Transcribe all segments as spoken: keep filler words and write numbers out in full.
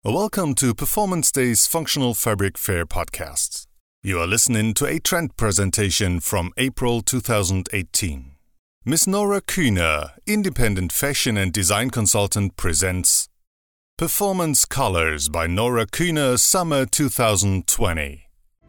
Welcome to Performance Day's Functional Fabric Fair podcasts. You are listening to a trend presentation from April two thousand eighteen. Miss Nora Kühner, independent fashion and design consultant, presents Performance Colors by Nora Kühner Summer two thousand twenty.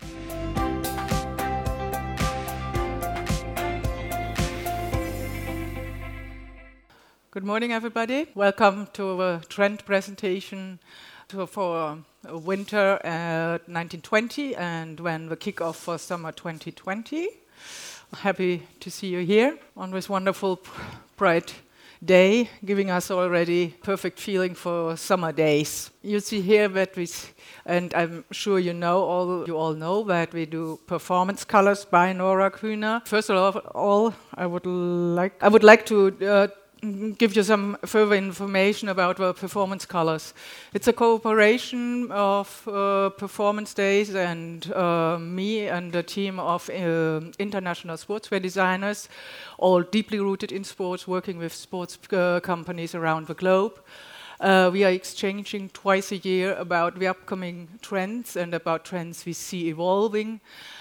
Good morning, everybody. Welcome to a trend presentation to, for uh, winter uh, nineteen twenty and when the kickoff for summer twenty twenty. Happy to see you here on this wonderful, bright day, giving us already perfect feeling for summer days. You see here that we, and I'm sure you know, all you all know that we do performance colors by Nora Kühner. First of all, I would like I would like to. Uh, give you some further information about the performance colors. It's a cooperation of uh, Performance Days and uh, me and a team of uh, international sportswear designers, all deeply rooted in sports, working with sports uh, companies around the globe. Uh, we are exchanging twice a year about the upcoming trends and about trends we see evolving.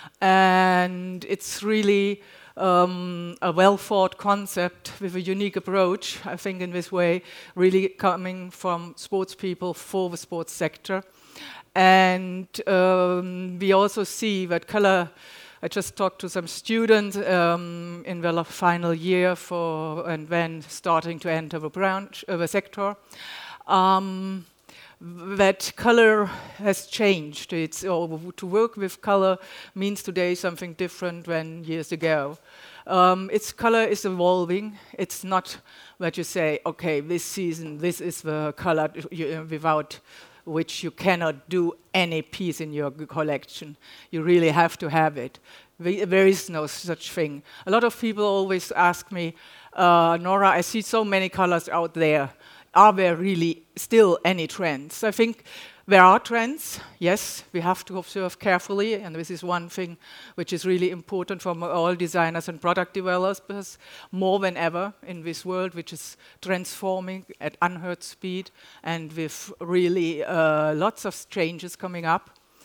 And it's really Um, a well-thought concept with a unique approach, I think in this way, really coming from sports people for the sports sector. And um, we also see that color, I just talked to some students um, in the final year for, and then starting to enter the branch, uh, the sector. Um, that color has changed. It's, or to work with color means today something different than years ago. Um, its color is evolving. It's not that you say, okay, this season, this is the color you, without which you cannot do any piece in your collection. You really have to have it. There is no such thing. A lot of people always ask me, uh, Nora, I see so many colors out there. Are there really still any trends? I think there are trends, yes, we have to observe carefully, and this is one thing which is really important for all designers and product developers, more than ever in this world which is transforming at unheard speed and with really uh, lots of changes coming up.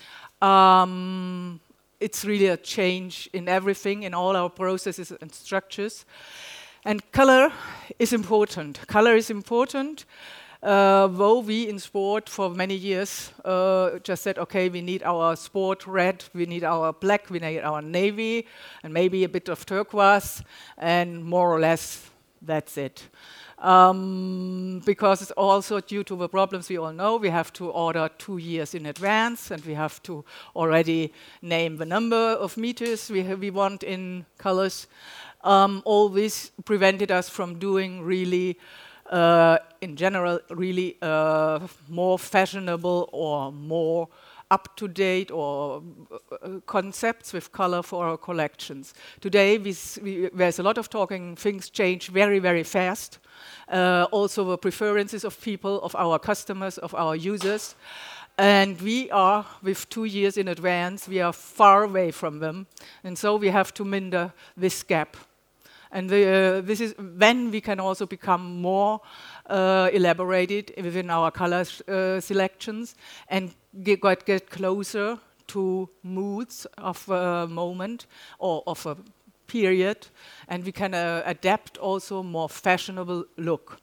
Um, it's really a change in everything, in all our processes and structures. And color is important. Color is important. Uh, though we in sport for many years uh, just said, okay, we need our sport red, we need our black, we need our navy, and maybe a bit of turquoise, and more or less that's it. Um, because it's also due to the problems we all know, we have to order two years in advance, and we have to already name the number of meters we, we want in colors. Um, all this prevented us from doing really, uh, in general, really uh, more fashionable or more up-to-date or uh, concepts with color for our collections. Today, we we, there's a lot of talking, things change very, very fast. Uh, also the preferences of people, of our customers, of our users. And we are, with two years in advance, we are far away from them. And so we have to mend this gap. And the, uh, this is when we can also become more uh, elaborated within our color uh, selections and get, get closer to moods of a moment or of a period. And we can uh, adapt also more fashionable look.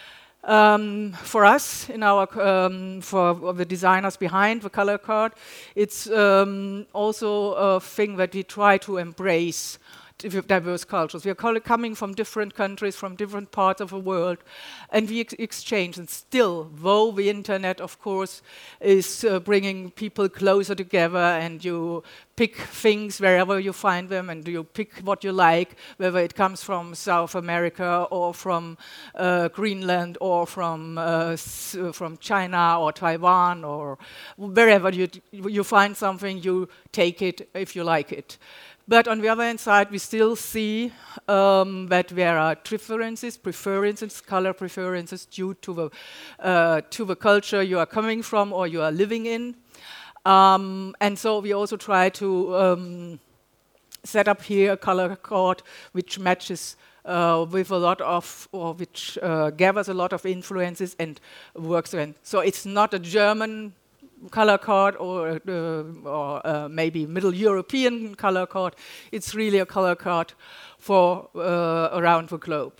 Um, for us, in our um, for the designers behind the color card, it's um, also a thing that we try to embrace diverse cultures. We are coming from different countries, from different parts of the world, and we ex exchange. And still, though the internet, of course, is uh, bringing people closer together, and you pick things wherever you find them, and you pick what you like, whether it comes from South America or from uh, Greenland or from uh, s from China or Taiwan or wherever you you find something, you take it if you like it. But on the other hand side, we still see um, that there are differences, preferences, color preferences due to the, uh, to the culture you are coming from or you are living in. Um, and so we also try to um, set up here a color code which matches uh, with a lot of, or which uh, gathers a lot of influences and works in. So it's not a German color code or, uh, or uh, maybe Middle European color code. It's really a color code for uh, around the globe.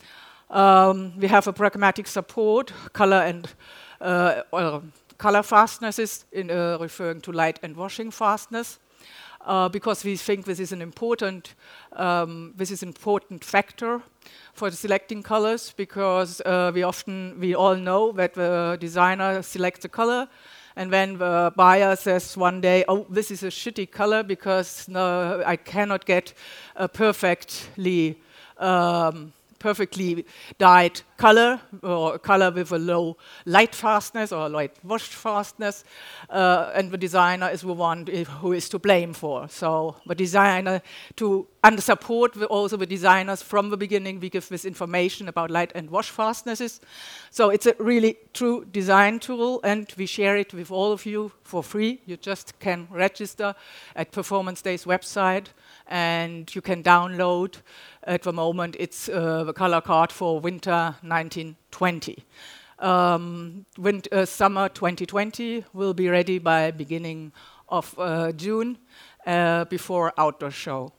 Um, we have a pragmatic support, color and uh, well, color fastnesses, in, uh, referring to light and washing fastness, uh, because we think this is an important, um, this is an important factor for selecting colors, because uh, we often, we all know that the designer selects a color, and then the buyer says one day, oh, this is a shitty color because no, I cannot get a perfectly um, perfectly dyed color, or a color with a low light fastness or light wash fastness, uh, and the designer is the one who is to blame for. So the designer, to and support the, also the designers from the beginning, we give this information about light and wash fastnesses. So it's a really true design tool, and we share it with all of you for free. You just can register at Performance Days website, and you can download. At the moment, it's uh, the color card for winter nineteen twenty. Um, winter, uh, summer twenty twenty will be ready by beginning of uh, June, uh, before outdoor show.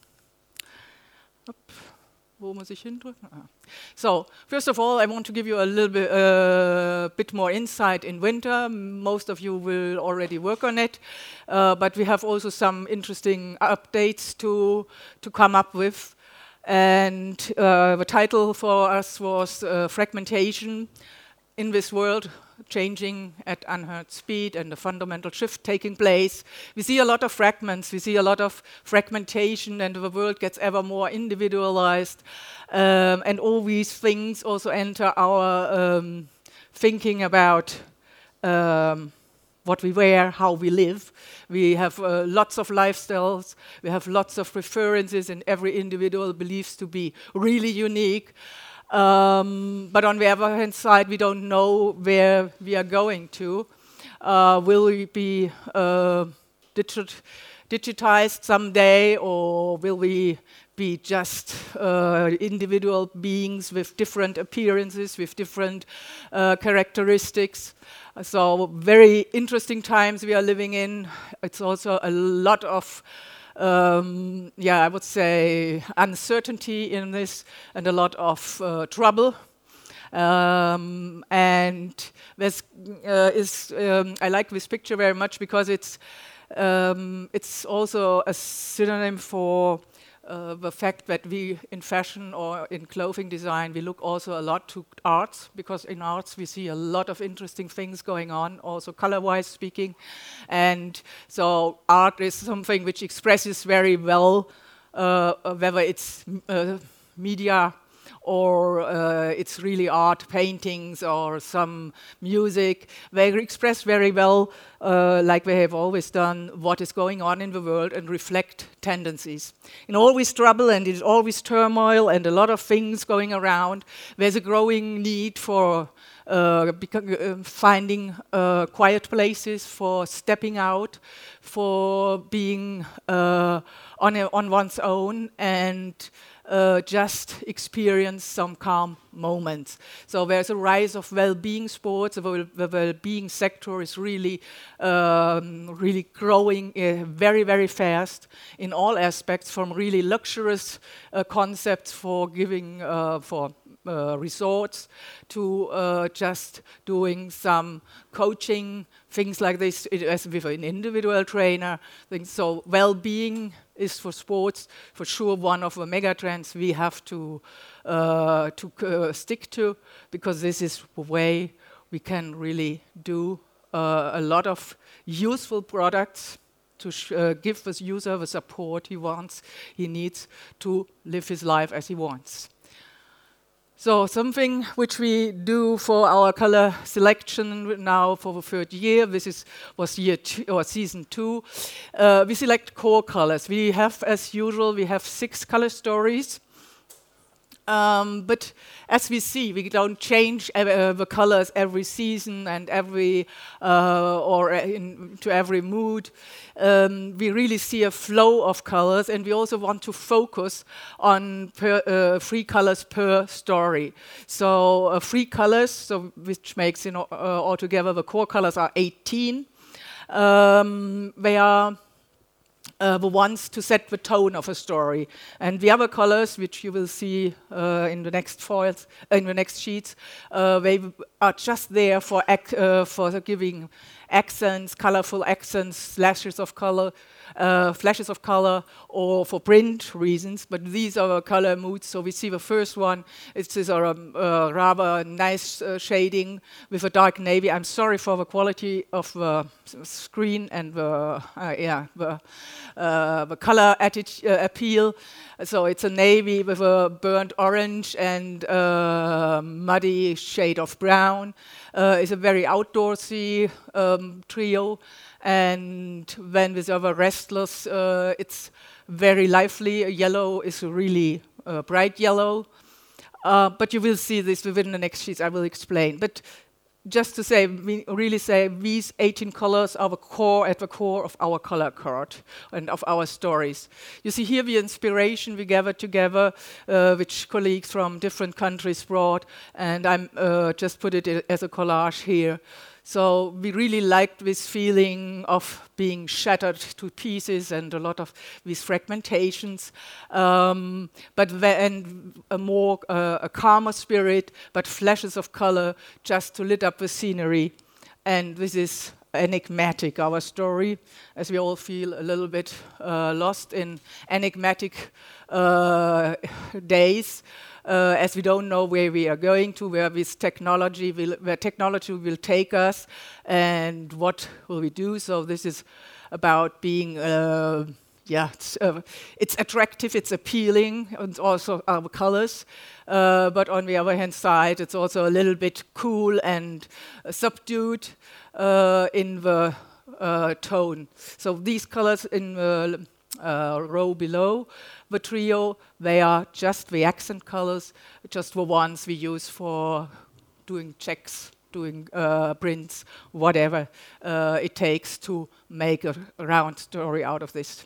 Up. Wo muss ich hindrücken? Ah. So, first of all, I want to give you a little bit, uh, bit more insight in winter. Most of you will already work on it, uh, but we have also some interesting updates to, to come up with. And uh, the title for us was uh, Fragmentation in this world, changing at unheard speed, and a fundamental shift taking place. We see a lot of fragments, we see a lot of fragmentation, and the world gets ever more individualized. Um, and all these things also enter our um, thinking about um, what we wear, how we live. We have uh, lots of lifestyles, we have lots of preferences, and every individual believes to be really unique. Um, but on the other hand side, we don't know where we are going to. Uh, will we be uh, digit digitized someday, or will we be just uh, individual beings with different appearances, with different uh, characteristics? So very interesting times we are living in. It's also a lot of, um, yeah, I would say uncertainty in this, and a lot of uh, trouble. Um, and this uh, is, um, I like this picture very much because it's, um, it's also a synonym for Uh, the fact that we, in fashion or in clothing design, we look also a lot to arts, because in arts we see a lot of interesting things going on, also color-wise speaking. And so art is something which expresses very well, uh, whether it's uh, media or uh, it's really art, paintings or some music. They express very well, uh, like they have always done, what is going on in the world and reflect tendencies. In all this trouble and in all this turmoil and a lot of things going around, there's a growing need for uh, uh, finding uh, quiet places, for stepping out, for being uh, on, a, on one's own, and Uh, just experience some calm moments. So there's a rise of well-being sports. The, the well-being sector is really, um, really growing uh, very, very fast in all aspects, from really luxurious uh, concepts for giving uh, for uh, resorts to uh, just doing some coaching, things like this, it, as with an individual trainer. Things. So well-being is for sports for sure one of the mega trends we have to uh, to uh, stick to, because this is the way we can really do uh, a lot of useful products to sh uh, give the user the support he wants, he needs to live his life as he wants. So something which we do for our color selection now for the third year, this is was year two, or season two. Uh, we select core colors. We have, as usual, we have six color stories. Um, but as we see, we don't change uh, the colors every season and every uh, or in, to every mood. Um, we really see a flow of colors, and we also want to focus on per, uh, three colors per story. So uh, three colors, so which makes, you know, uh, altogether the core colors are eighteen. Um, they are Uh, the ones to set the tone of a story, and the other colors, which you will see uh, in the next foils, uh, in the next sheets, uh, they are just there for ac uh, for giving accents, colorful accents, flashes of color, uh, flashes of color, or for print reasons. But these are color moods. So we see the first one. It's this uh, um, uh, rather nice uh, shading with a dark navy. I'm sorry for the quality of the screen and the uh, yeah the uh, the color uh, appeal. So it's a navy with a burnt orange and uh, muddy shade of brown. Uh, it's a very outdoorsy um, trio. And then with our restless, uh, it's very lively. Yellow is really uh, bright yellow. Uh, but you will see this within the next sheets. I will explain. But just to say, we really say these eighteen colors are the core, at the core of our color chart and of our stories. You see here the inspiration we gathered together, uh, which colleagues from different countries brought, and I'm uh, just put it as a collage here. So we really liked this feeling of being shattered to pieces and a lot of these fragmentations, um, but then a more uh, a calmer spirit, but flashes of color just to lit up the scenery. And this is enigmatic, our story, as we all feel a little bit uh, lost in enigmatic uh, days. Uh, as we don't know where we are going to, where this technology will, where technology will take us, and what will we do. So this is about being, uh, yeah, it's, uh, it's attractive, it's appealing, and also our colors. Uh, but on the other hand side, it's also a little bit cool and uh, subdued uh, in the uh, tone. So these colors in the uh, row below the trio, they are just the accent colors, just the ones we use for doing checks, doing uh, prints, whatever uh, it takes to make a round story out of this.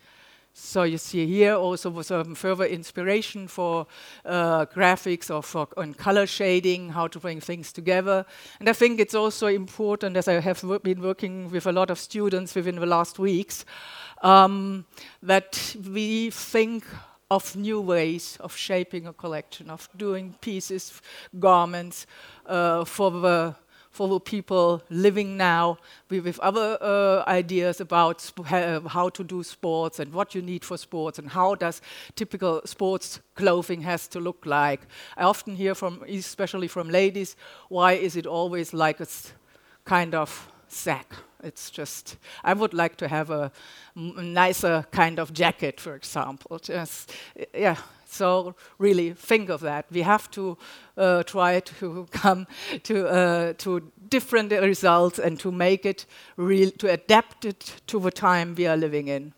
So you see here also some further inspiration for uh, graphics or for on color shading, how to bring things together. And I think it's also important, as I have w been working with a lot of students within the last weeks, um, that we think of new ways of shaping a collection, of doing pieces, garments uh, for the for the people living now, we with other uh, ideas about sp uh, how to do sports and what you need for sports and how does typical sports clothing has to look like. I often hear from, especially from ladies, why is it always like a s kind of sack? It's just, I would like to have a m nicer kind of jacket, for example. Just, yeah. So really think of that. We have to uh, try to come to uh, to different results and to make it real, to adapt it to the time we are living in.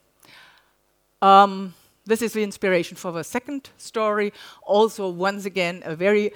Um, this is the inspiration for the second story. Also, once again, a very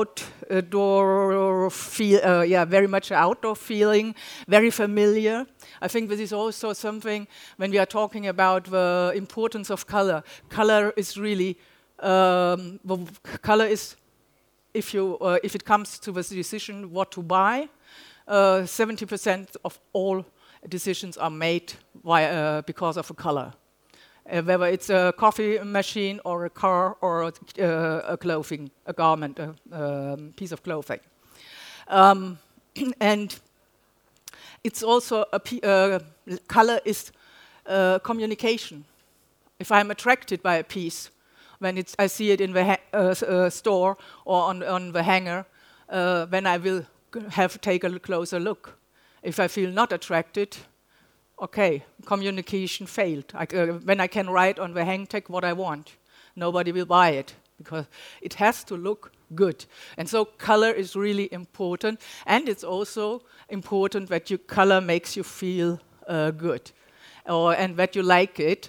outdoor feel, uh, yeah, very much outdoor feeling, very familiar. I think this is also something when we are talking about the importance of color. Color is really Um, the color is, if you uh, if it comes to the decision what to buy, seventy percent of all decisions are made via, uh, because of a color. Uh, whether it's a coffee machine or a car or a, uh, a clothing, a garment, a um, piece of clothing. Um, and it's also, a p uh, color is uh, communication. If I'm attracted by a piece, when it's, I see it in the ha uh, uh, store or on, on the hanger, uh, then I will have take a closer look. If I feel not attracted, okay, communication failed. I, uh, when I can write on the hang tag what I want, nobody will buy it because it has to look good. And so color is really important, and it's also important that your color makes you feel uh, good, or and that you like it.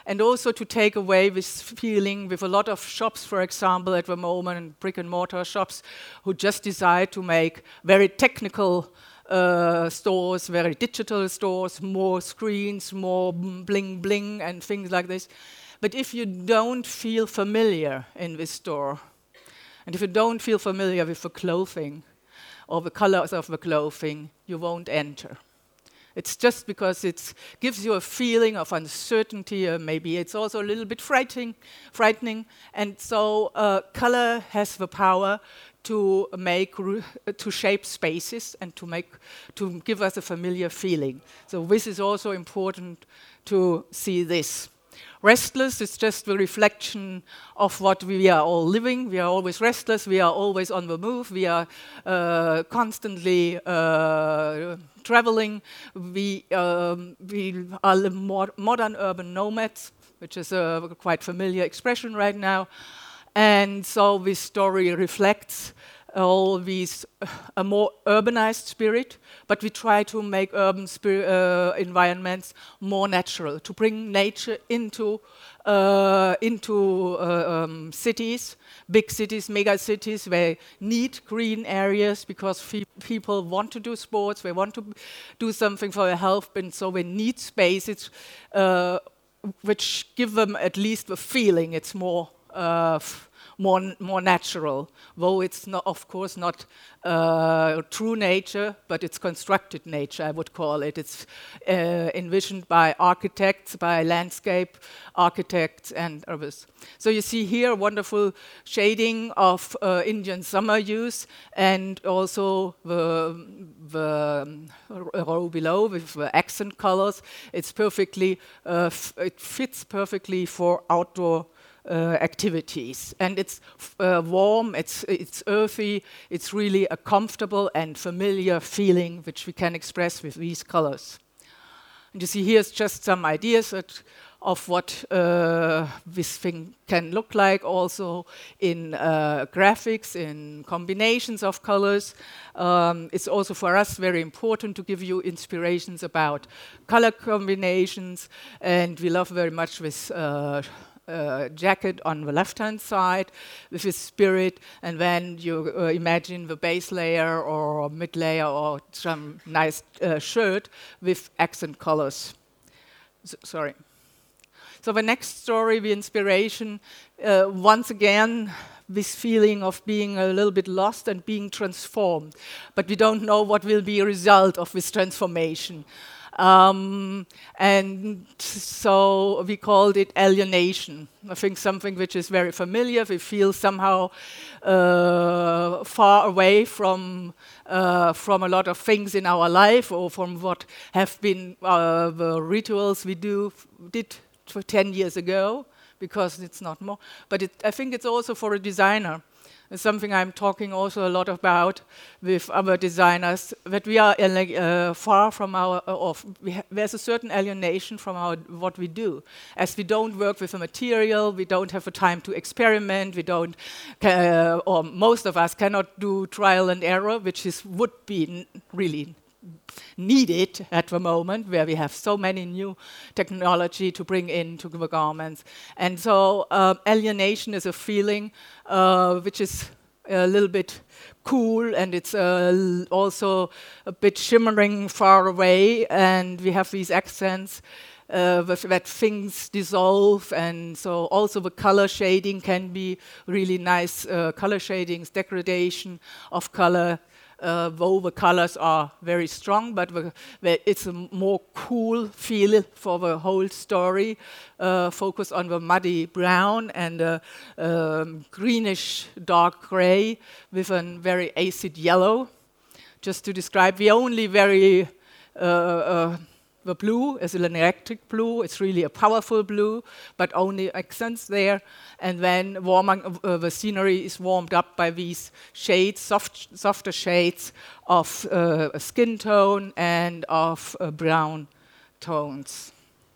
and also to take away this feeling with a lot of shops, for example, at the moment, brick and mortar shops, who just decide to make very technical uh, stores, very digital stores, more screens, more bling bling and things like this. But if you don't feel familiar in this store, and if you don't feel familiar with the clothing or the colors of the clothing, you won't enter. It's just because it gives you a feeling of uncertainty, or maybe it's also a little bit frightening, frightening. And so uh, color has the power to make, to shape spaces and to make, to give us a familiar feeling. So this is also important to see this. Restless is just the reflection of what we are all living. We are always restless. We are always on the move. We are uh, constantly uh, traveling. We, um, we are more modern urban nomads, which is a quite familiar expression right now. And so this story reflects all these, uh, a more urbanized spirit, but we try to make urban uh, environments more natural, to bring nature into uh, into uh, um, cities, big cities, mega cities, where need green areas because people want to do sports, they want to do something for their health, and so they need spaces uh, which give them at least the feeling it's more uh, More, more natural, though it's not, of course, not uh, true nature, but it's constructed nature, I would call it. It's uh, envisioned by architects, by landscape architects and others. So you see here a wonderful shading of uh, Indian summer use, and also the, the row below with the accent colors. It's perfectly, uh, f it fits perfectly for outdoor Uh, activities, and it's uh, warm, it's it's earthy, it's really a comfortable and familiar feeling which we can express with these colors. And you see here's just some ideas at, of what uh, this thing can look like, also in uh, graphics, in combinations of colors. Um, it's also for us very important to give you inspirations about color combinations, and we love very much this uh, Uh, jacket on the left-hand side with his spirit, and then you uh, imagine the base layer or mid layer or some nice uh, shirt with accent colors. S sorry. So the next story, the inspiration, uh, once again, this feeling of being a little bit lost and being transformed, but we don't know what will be a result of this transformation. Um, and so we called it alienation. I think something which is very familiar. We feel somehow uh, far away from uh, from a lot of things in our life, or from what have been uh, the rituals we do did for ten years ago, because it's not more. But it, I think it's also for a designer. It's something I'm talking also a lot about with other designers, that we are uh, far from our, uh, of, we there's a certain alienation from our, what we do. As we don't work with a material, we don't have the time to experiment, we don't, uh, or most of us cannot do trial and error, which is, would be n really needed at the moment, where we have so many new technology to bring into the garments. And so uh, alienation is a feeling uh, which is a little bit cool, and it's uh, also a bit shimmering far away, and we have these accents uh, that things dissolve, and so also the color shading can be really nice uh, color shadings, degradation of color. Uh, though the colors are very strong, but the, the, it's a more cool feel for the whole story. Uh, focus on the muddy brown and uh, um, greenish dark gray with a very acid yellow. Just to describe, the only very uh, uh, the blue is an electric blue. It's really a powerful blue, but only accents there. And then warming, uh, the scenery is warmed up by these shades, soft, softer shades of uh, skin tone and of uh, brown tones.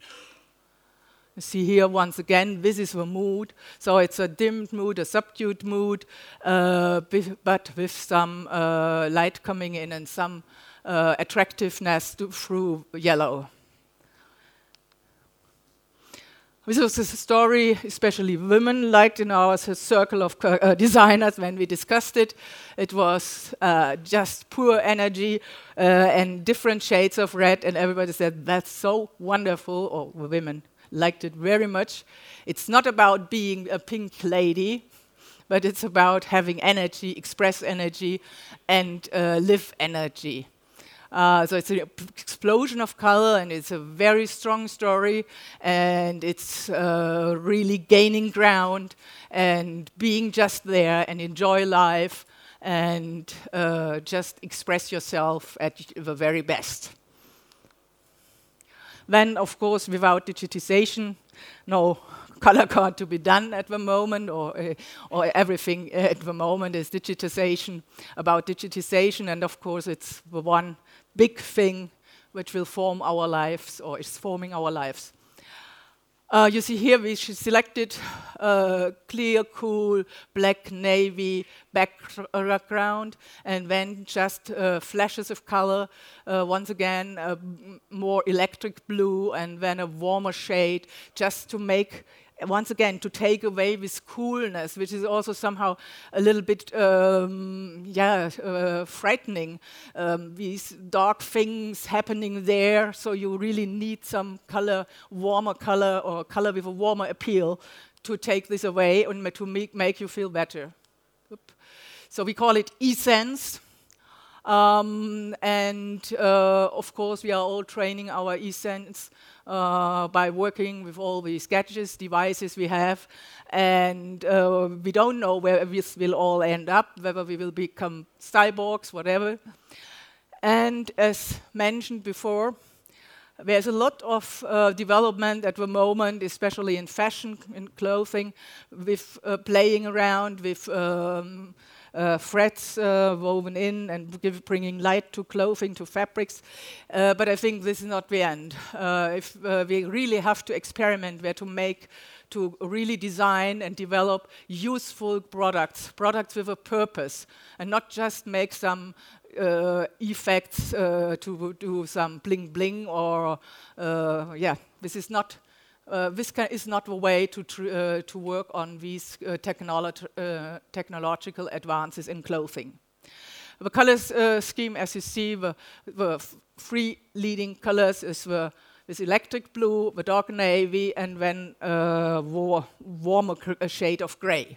You see here once again, this is the mood. So it's a dimmed mood, a subdued mood, uh, but with some uh, light coming in and some uh, attractiveness to, through yellow. This was a story especially women liked in our circle of uh, designers when we discussed it. It was uh, just pure energy uh, and different shades of red, and everybody said, that's so wonderful, or women liked it very much. It's not about being a pink lady, but it's about having energy, express energy, and uh, live energy. Uh, so it's an explosion of color, and it's a very strong story, and it's uh, really gaining ground and being just there and enjoy life and uh, just express yourself at the very best. Then, of course, without digitization, no color card to be done at the moment, or uh, or everything at the moment is digitization, about digitization, and of course it's the one big thing which will form our lives, or is forming our lives. Uh, you see here we selected uh, clear, cool, black, navy background, and then just uh, flashes of color. Uh, once again, uh, more electric blue, and then a warmer shade, just to make, once again, to take away this coolness, which is also somehow a little bit, um, yeah, uh, frightening. Um, these dark things happening there, so you really need some color, warmer color, or color with a warmer appeal to take this away and to make, make you feel better. Oop. So we call it e-sense. Um, and uh, of course, we are all training our e-sense uh, by working with all these gadgets, devices we have, and uh, we don't know where this will all end up, whether we will become cyborgs, whatever. And as mentioned before, there's a lot of uh, development at the moment, especially in fashion, in clothing, with uh, playing around with um, Uh, threads uh, woven in and give, bringing light to clothing, to fabrics. Uh, but I think this is not the end. Uh, if uh, we really have to experiment where to make, to really design and develop useful products, products with a purpose, and not just make some uh, effects uh, to do some bling bling or, uh, yeah, this is not Uh, this is not the way to, tr uh, to work on these uh, technolo uh, technological advances in clothing. The color uh, scheme, as you see, the, the three leading colors is the this electric blue, the dark navy, and then uh, war warmer a shade of gray.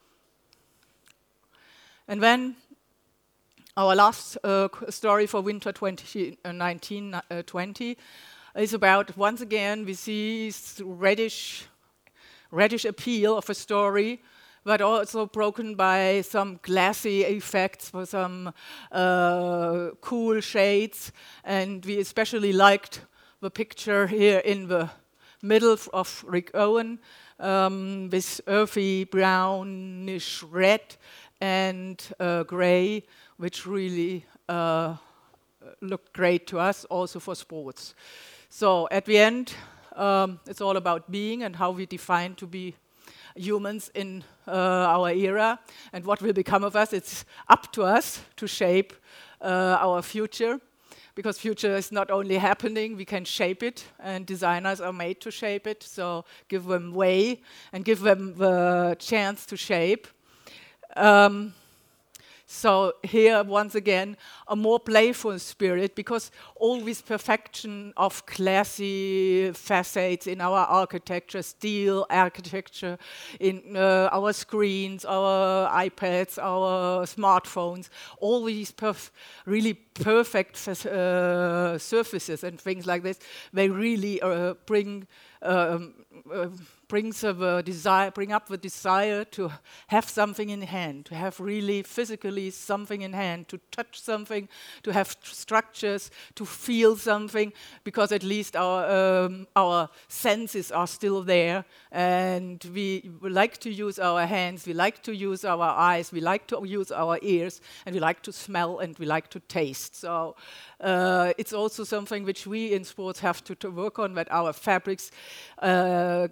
And then our last uh, story for winter twenty nineteen twenty. Is about, once again, we see this reddish, reddish appeal of a story, but also broken by some glassy effects, for some uh, cool shades. And we especially liked the picture here in the middle of Rick Owen, um, this earthy brownish red and uh, gray, which really uh, looked great to us, also for sports. So at the end, um, it's all about being and how we define to be humans in uh, our era, and what will become of us. It's up to us to shape uh, our future, because future is not only happening, we can shape it, and designers are made to shape it. So give them way and give them the chance to shape. Um, So here, once again, a more playful spirit, because all this perfection of classy facets in our architecture, steel architecture, in uh, our screens, our iPads, our smartphones, all these perf really perfect uh, surfaces and things like this, they really uh, bring um, uh, brings uh, the desire, bring up the desire to have something in hand, to have really physically something in hand, to touch something, to have structures, to feel something, because at least our um, our senses are still there, and we like to use our hands, we like to use our eyes, we like to use our ears, and we like to smell, and we like to taste. So uh, it's also something which we in sports have to, to work on, that our fabrics uh, really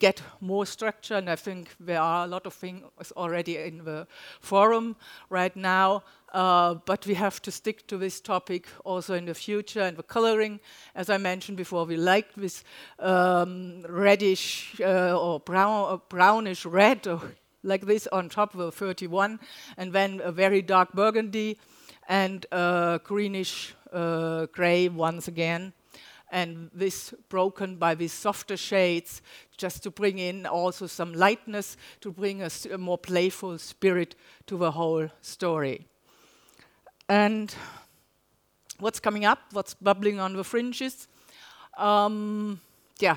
get more structure, and I think there are a lot of things already in the forum right now, uh, but we have to stick to this topic also in the future. And the coloring, as I mentioned before, we like this um, reddish uh, or brown, or brownish red, or like this on top of the thirty-one, and then a very dark burgundy, and uh, greenish uh, gray once again. And this broken by these softer shades, just to bring in also some lightness, to bring a, a more playful spirit to the whole story. And what's coming up, what's bubbling on the fringes? Um, yeah,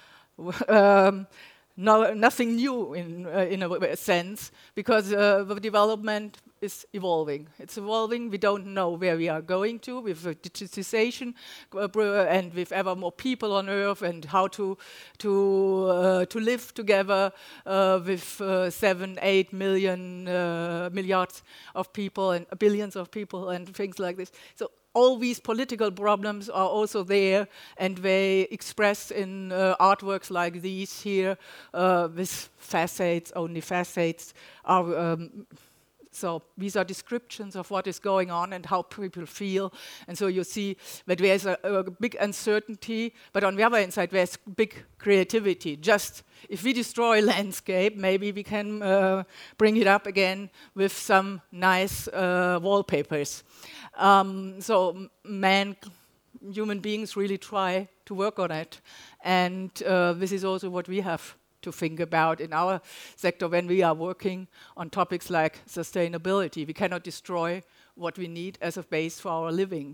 um, no, nothing new in, uh, in a, a sense, because uh, the development is evolving. It's evolving. We don't know where we are going to with uh, digitization uh, and with ever more people on Earth, and how to to uh, to live together uh, with uh, seven, eight million uh, milliards of people and billions of people and things like this. So all these political problems are also there, and they express in uh, artworks like these here uh, with facades, only facades are. Um, So these are descriptions of what is going on and how people feel. And so you see that there's a, a big uncertainty, but on the other hand side, there's big creativity. Just if we destroy landscape, maybe we can uh, bring it up again with some nice uh, wallpapers. Um, so man, human beings really try to work on it. And uh, this is also what we have to think about in our sector when we are working on topics like sustainability. We cannot destroy what we need as a base for our living.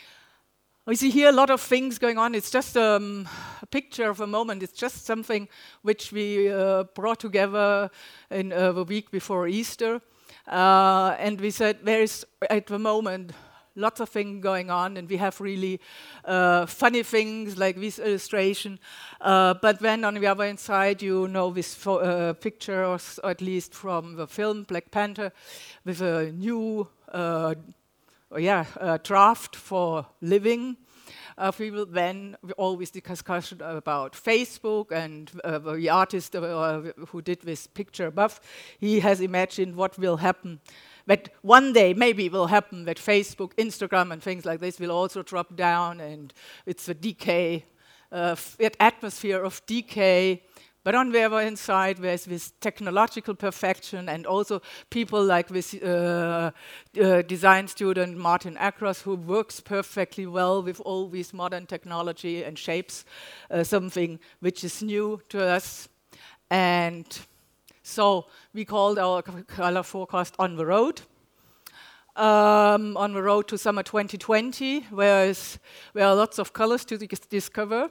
We see here a lot of things going on. It's just um, a picture of a moment. It's just something which we uh, brought together in uh, the week before Easter. Uh, and we said there is, at the moment, lots of things going on, and we have really uh, funny things like this illustration. Uh, but then on the other hand side, you know this fo- uh, picture, or, s- or at least from the film Black Panther, with a new uh, oh yeah, uh, draft for living. Uh, people then always the discussion about Facebook, and uh, the artist uh, who did this picture above, he has imagined what will happen. That one day maybe will happen that Facebook, Instagram, and things like this will also drop down, and it's a decay, uh, f- atmosphere of decay. But on the other hand side, there's this technological perfection, and also people like this uh, uh, design student, Martin Akros, who works perfectly well with all this modern technology and shapes uh, something which is new to us. And so we called our c- color forecast On the Road. Um, on the road to summer twenty twenty, where, is, where are lots of colors to dis- discover.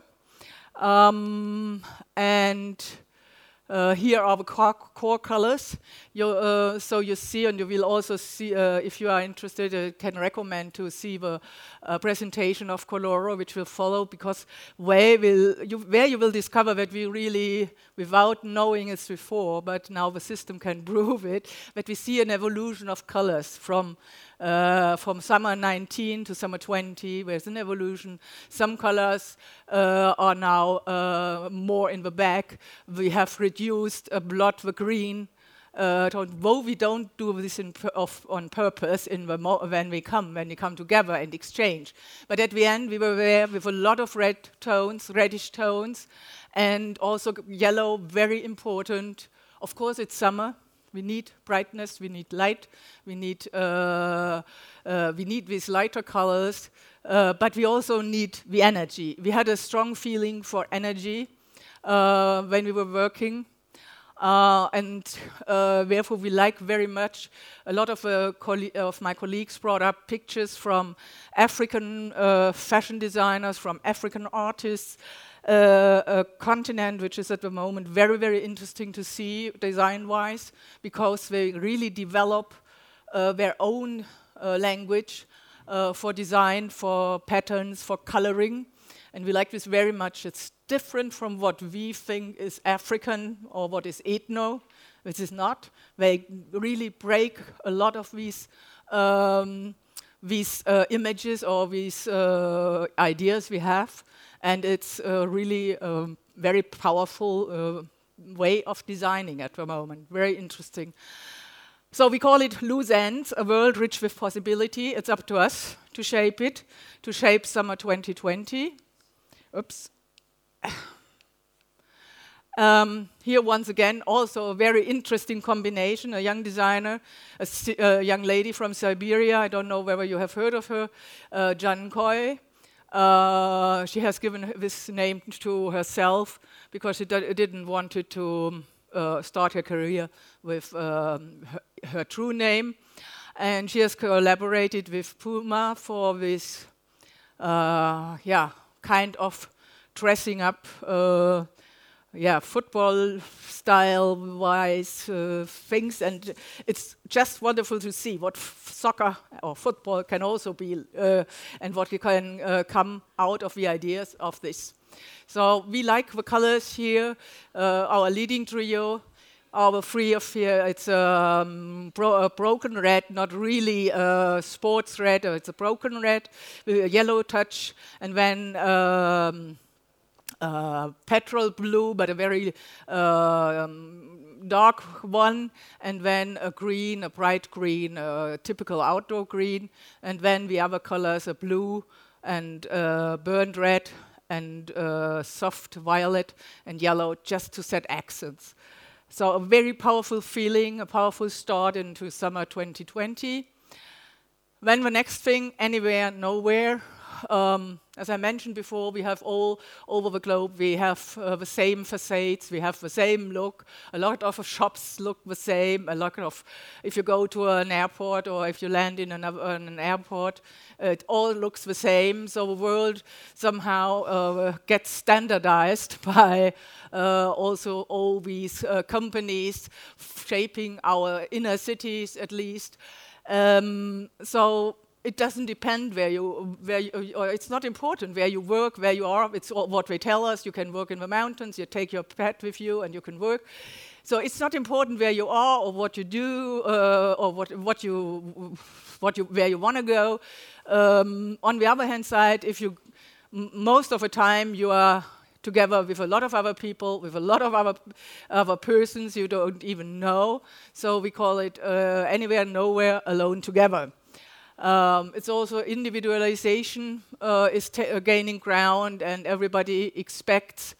Um, and uh, here are the core, core colors. You, uh, so you see, and you will also see, uh, if you are interested, I can recommend to see the uh, presentation of Coloro, which will follow, because where, will you, where you will discover that we really, without knowing it before, but now the system can prove it, that we see an evolution of colors from Uh, from summer nineteen to summer twenty, there's an evolution. Some colors uh, are now uh, more in the back. We have reduced a lot the green. Uh, though we don't do this in pu- of, on purpose in the mo- when we come, when we come together and exchange. But at the end, we were there with a lot of red tones, reddish tones, and also g- yellow, very important. Of course, it's summer. We need brightness, we need light, we need uh, uh, we need these lighter colors, uh, but we also need the energy. We had a strong feeling for energy uh, when we were working, uh, and uh, therefore we like very much. A lot of, uh, coll- of my colleagues brought up pictures from African uh, fashion designers, from African artists. Uh, a continent which is at the moment very, very interesting to see design-wise, because they really develop uh, their own uh, language uh, for design, for patterns, for coloring. And we like this very much. It's different from what we think is African or what is ethno, which is not. They really break a lot of these um, these uh, images or these uh, ideas we have. And it's uh, really um, very powerful uh, way of designing at the moment. Very interesting. So we call it Loose Ends, a world rich with possibility. It's up to us to shape it, to shape summer twenty twenty. Oops. Um, here once again, also a very interesting combination, a young designer, a, si a young lady from Siberia, I don't know whether you have heard of her, uh, Jan Koi. Uh, she has given this name to herself because she didn't want it to uh, start her career with um, her, her true name. And she has collaborated with Puma for this, uh, yeah, kind of dressing up, uh, yeah, football style-wise uh, things, and it's just wonderful to see what f soccer or football can also be, uh, and what can uh, come out of the ideas of this. So we like the colors here. Uh, our leading trio, our three of here, it's um, bro a broken red, not really a sports red, it's a broken red with a yellow touch, and then um, Uh, petrol blue, but a very uh, um, dark one, and then a green, a bright green, a typical outdoor green, and then the other colors are blue and uh, burnt red and uh, soft violet and yellow, just to set accents. So a very powerful feeling, a powerful start into summer twenty twenty. Then the next thing, Anywhere, Nowhere. Um, as I mentioned before, we have all over the globe, we have uh, the same facades, we have the same look. A lot of shops look the same. A lot of, if you go to an airport or if you land in an, uh, an airport, uh, it all looks the same. So the world somehow uh, gets standardized by uh, also all these uh, companies shaping our inner cities, at least. Um, so. It doesn't depend where you, where you, or it's not important where you work, where you are. It's all what they tell us. You can work in the mountains. You take your pet with you, and you can work. So it's not important where you are or what you do uh, or what what you what you where you want to go. Um, on the other hand side, if you m most of the time you are together with a lot of other people, with a lot of other other persons you don't even know. So we call it uh, Anywhere, Nowhere, Alone Together. Um, it's also individualization uh, is uh, gaining ground, and everybody expects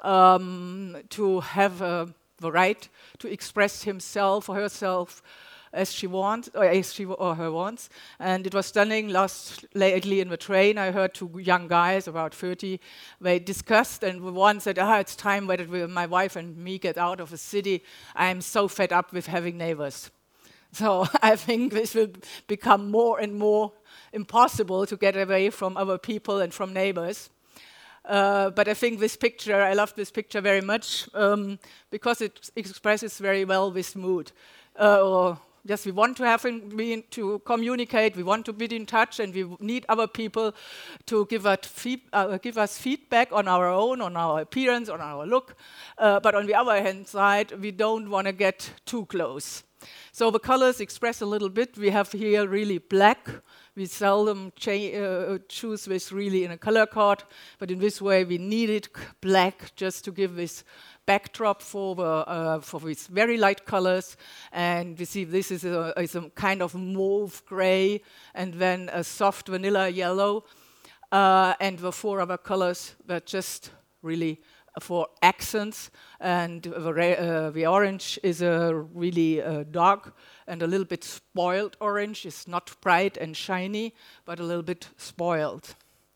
um, to have uh, the right to express himself or herself as she wants, or as she or her wants. And it was stunning. Last lately in the train, I heard two young guys, about thirty. They discussed, and one said, "Ah, it's time that we, my wife and me get out of the city. I'm so fed up with having neighbors." So I think this will become more and more impossible to get away from other people and from neighbors. Uh, but I think this picture, I love this picture very much um, because it expresses very well this mood. Uh, or yes, we want to have in, we, to communicate, we want to be in touch, and we need other people to give us, feed, uh, give us feedback on our own, on our appearance, on our look. Uh, but on the other hand side, we don't want to get too close. So the colors express a little bit. We have here really black. We seldom uh, choose this really in a color card, but in this way we needed black just to give this backdrop for the uh, for these very light colors. And we see this is a, is a kind of mauve gray, and then a soft vanilla yellow, uh, and the four other colors that just really for accents, and the, uh, the orange is a really uh, dark and a little bit spoiled orange. It's not bright and shiny, but a little bit spoiled.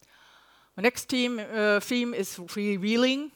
The next theme, uh, theme is freewheeling.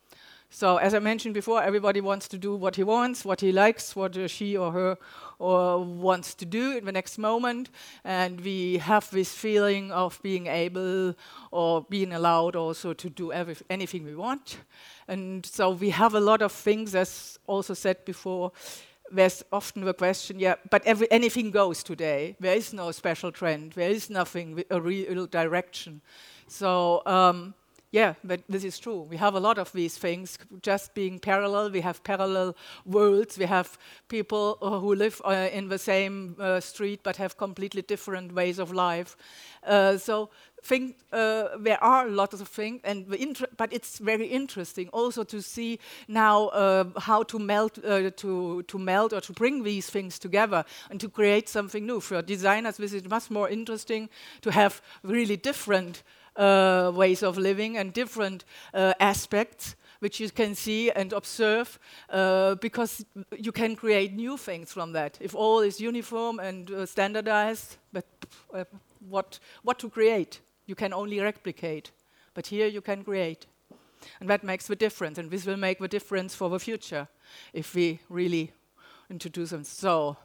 So as I mentioned before, everybody wants to do what he wants, what he likes, what uh, she or her or wants to do in the next moment. And we have this feeling of being able or being allowed also to do every, anything we want. And so we have a lot of things, as also said before. There's often the question, yeah, but every, anything goes today. There is no special trend. There is nothing, a real direction. So, um, yeah, but this is true. We have a lot of these things just being parallel. We have parallel worlds. We have people uh, who live uh, in the same uh, street but have completely different ways of life. Uh, so think, uh, there are lots of things, and the inter but it's very interesting also to see now uh, how to melt, uh, to to melt or to bring these things together and to create something new. For designers, this is much more interesting to have really different Uh, ways of living and different uh, aspects which you can see and observe, uh, because you can create new things from that. If all is uniform and uh, standardized, but uh, what what to create? You can only replicate, but here you can create, and that makes the difference. And this will make the difference for the future if we really introduce them. So.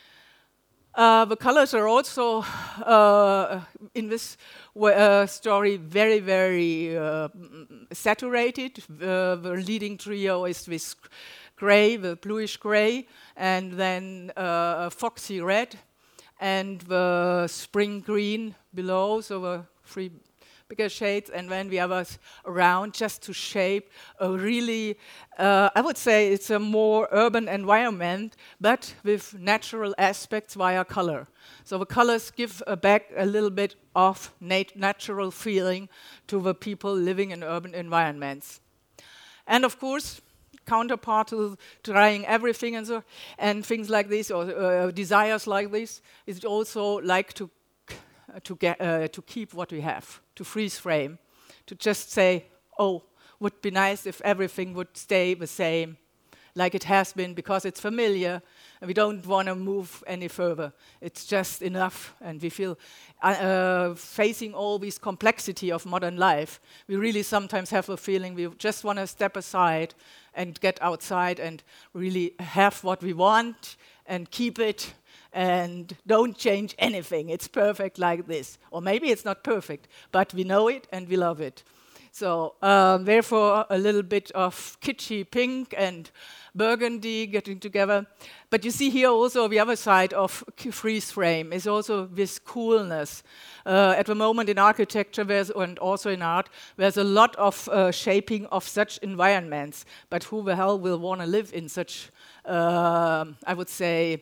Uh, the colors are also, uh, in this uh, story, very, very uh, saturated. Uh, the leading trio is this gray, the bluish gray, and then uh, foxy red, and the spring green below, so the three bigger shades, and then the others around, just to shape a really, uh, I would say it's a more urban environment, but with natural aspects via color. So the colors give uh, back a little bit of nat natural feeling to the people living in urban environments. And of course, counterpart to trying everything and so, and things like this, or uh, desires like this, is also like to to get uh, to keep what we have, to freeze frame, to just say, oh, would be nice if everything would stay the same like it has been, because it's familiar and we don't want to move any further. It's just enough, and we feel uh, uh, facing all this complexity of modern life, we really sometimes have a feeling we just want to step aside and get outside and really have what we want and keep it and don't change anything. It's perfect like this. Or maybe it's not perfect, but we know it and we love it. So um, therefore, a little bit of kitschy pink and burgundy getting together. But you see here also the other side of freeze frame is also this coolness. Uh, at the moment in architecture there's, and also in art, there's a lot of uh, shaping of such environments. But who the hell will want to live in such, uh, I would say,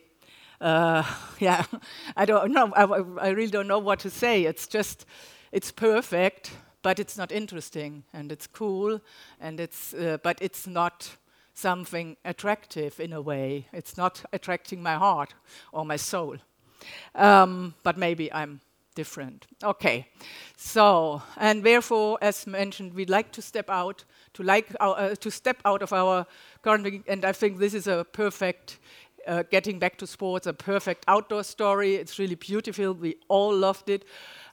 Uh, yeah, I don't know. I, I really don't know what to say. It's just, it's perfect, but it's not interesting, and it's cool, and it's, uh, but it's not something attractive in a way. It's not attracting my heart or my soul. Um, but maybe I'm different. Okay, so, and therefore, as mentioned, we'd like to step out, to like our, uh, to step out of our current, and I think this is a perfect. Uh, getting back to sports, a perfect outdoor story. It's really beautiful. We all loved it.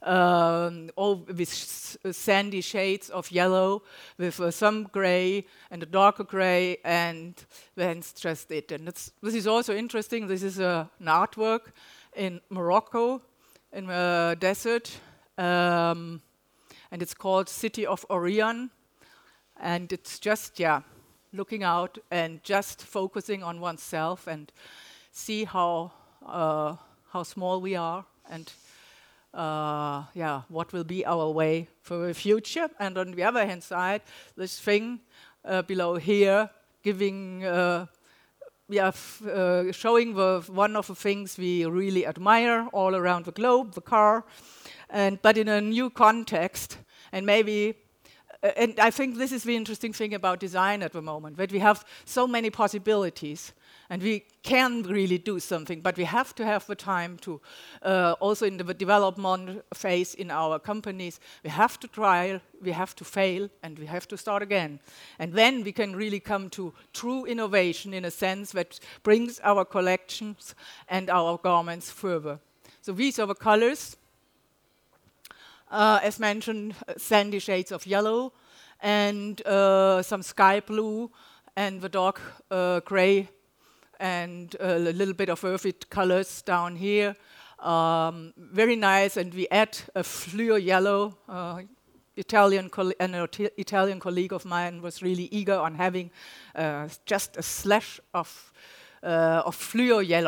Um, all with s sandy shades of yellow, with uh, some gray and a darker gray, and that's just it. And it's, this is also interesting. This is uh, an artwork in Morocco, in the desert, um, and it's called City of Orion. And it's just, yeah, looking out and just focusing on oneself and see how uh, how small we are, and uh, yeah, what will be our way for the future. And on the other hand side, this thing uh, below here, giving, uh, yeah, f uh, showing the one of the things we really admire all around the globe, the car, and but in a new context, and maybe. Uh, and I think this is the interesting thing about design at the moment, that we have so many possibilities, and we can really do something, but we have to have the time to, uh, also in the development phase in our companies, we have to try, we have to fail, and we have to start again. And then we can really come to true innovation in a sense that brings our collections and our garments further. So these are the colors. Uh, as mentioned, uh, sandy shades of yellow, and uh, some sky blue, and the dark uh, gray, and a little bit of earthy colors down here. Um, very nice, and we add a fluor yellow. Uh, Italian an Italian colleague of mine was really eager on having uh, just a slash of uh, of fluor yellow.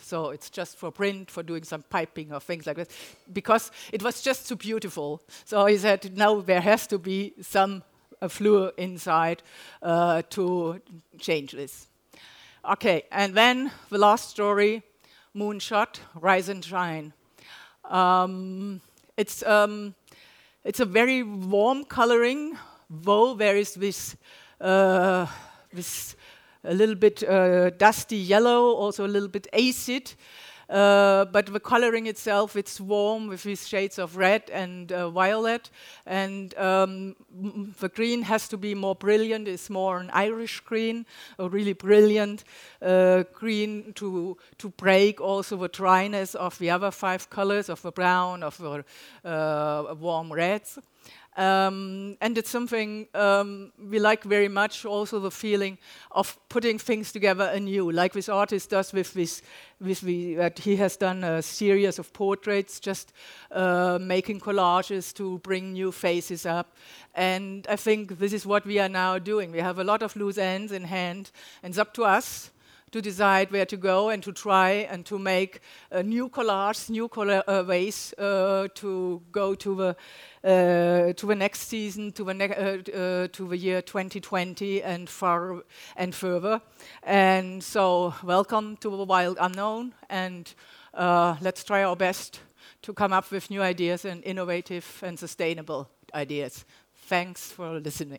So it's just for print, for doing some piping or things like that, because it was just too beautiful. So he said, now there has to be some uh, fluor inside uh, to change this. Okay, and then the last story, Moonshot, Rise and Shine. Um, it's, um, it's a very warm coloring, though there is this, uh, this a little bit uh, dusty yellow, also a little bit acid. Uh, but the coloring itself, it's warm with these shades of red and uh, violet. And um, the green has to be more brilliant. It's more an Irish green, a really brilliant uh, green to, to break also the dryness of the other five colors, of the brown, of the uh, warm reds. Um, and it's something um, we like very much, also the feeling of putting things together anew, like this artist does with this, with the, that he has done a series of portraits, just uh, making collages to bring new faces up. And I think this is what we are now doing. We have a lot of loose ends in hand, and it's up to us to decide where to go and to try and to make uh, new collages, new colla uh, ways uh, to go to the uh, to the next season, to the ne uh, uh, to the year twenty twenty and far and further. And so, welcome to the Wild Unknown, and uh, let's try our best to come up with new ideas and innovative and sustainable ideas. Thanks for listening.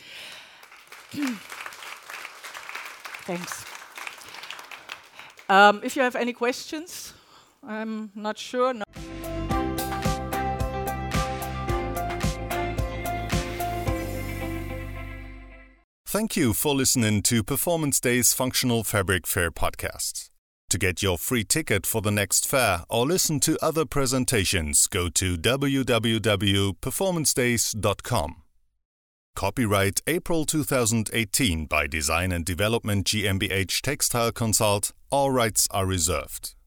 Thanks. Um, if you have any questions, I'm not sure. No. Thank you for listening to Performance Day's Functional Fabric Fair podcast. To get your free ticket for the next fair or listen to other presentations, go to w w w dot performance days dot com. Copyright April two thousand eighteen by Design and Development GmbH Textile Consult. All rights are reserved.